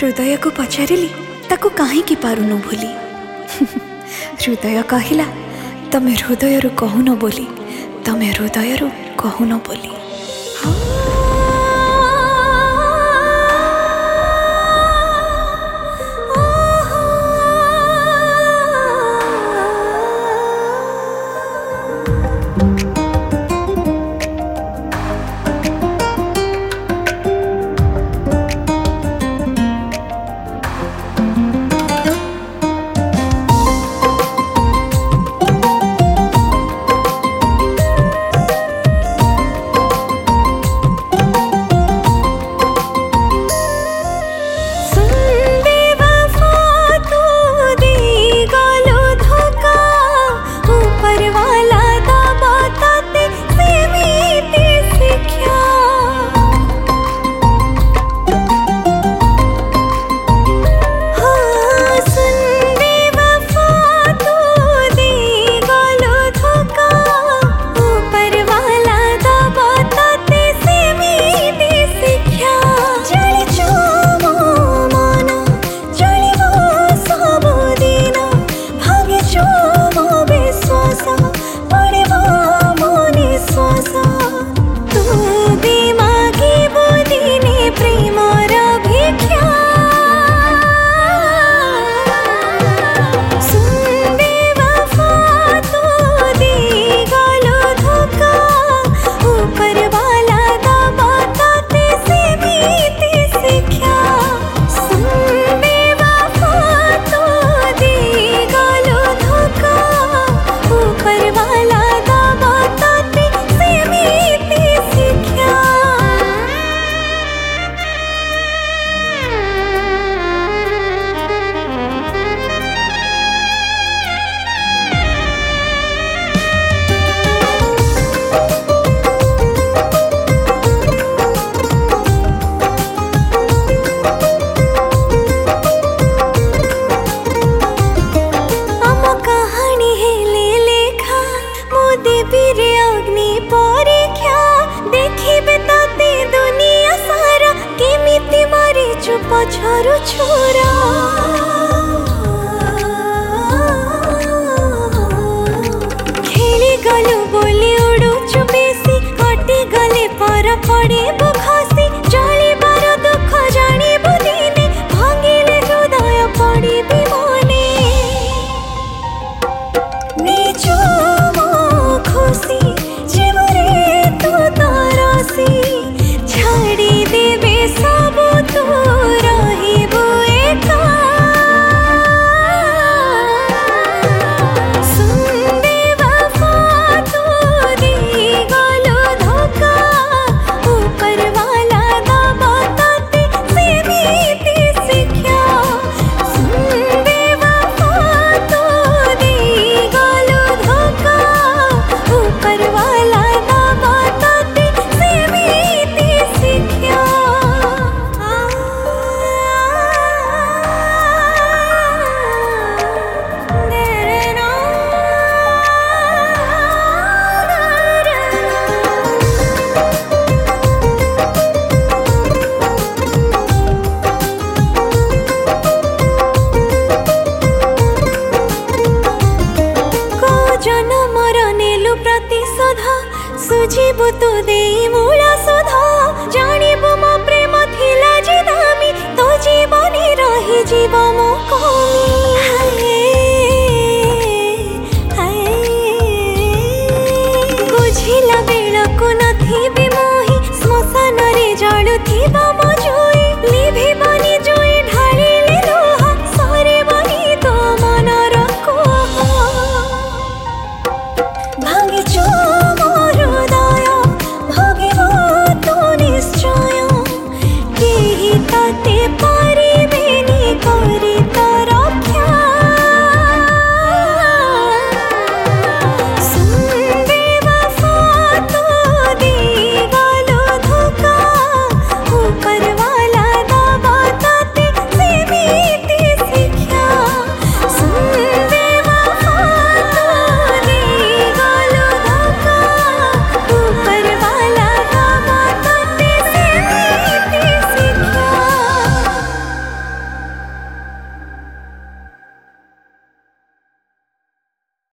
हृदय को पचारिली ताकू काहींकी पारुनु भूली हृदय कहला तमे हृदय कहून बोली तमे हृदय कहून बोली। पछारु छोरा खेली गलु बोली उड़ुचु बेसी कटी गले पर पड़ेबु खसी जलिबार दुख जानिबु दिने भांगिले हृदय पड़िबि मने निजो मो खुशी जीवरे तू तरसी छाड़ी देबे सब तू रहिबु एका सुनबे वफा तू दी गलो धोखा ऊपर वाला दबा ताते सीमित सिख्या सुनबे वफा तू दी गलो धोखा ऊपर वाला दबा ताते सीमित सिख्या जनमर नेलु प्रतिशोध सुझिबु तू देई मूल सुध जानिबु मो प्रेम थिला जे दामी तो जीवनी रही जीव मो कमी बुझिला बेलको नथिबि मोहि श्मशान रे जळुथिबा मो जोई लिभिबनि जोई ढालिले लोह सरेबनि तो मनर कोह भांगिचो मोर हृदय भोगिब तू निश्चय केही ताते